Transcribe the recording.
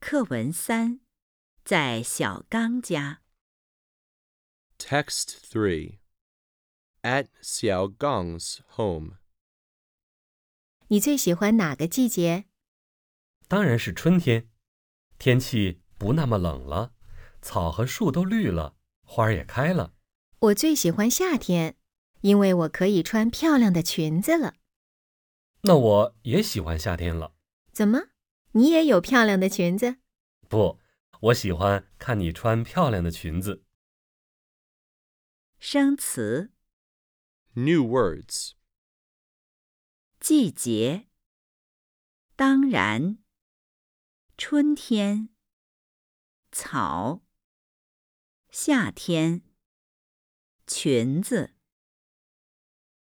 课文3，在小刚家。 Text 3. At Xiaogang's home. 你最喜欢哪个季节？ 当然是春天，天气不那么冷了，草和树都绿了，花儿也开了。 我最喜欢夏天，因为我可以穿漂亮的裙子了。 那我也喜欢夏天了。 怎么，你也有漂亮的裙子？ 不，我喜欢看你穿漂亮的裙子。 生词： New words. 季节，当然，春天，草，夏天，裙子。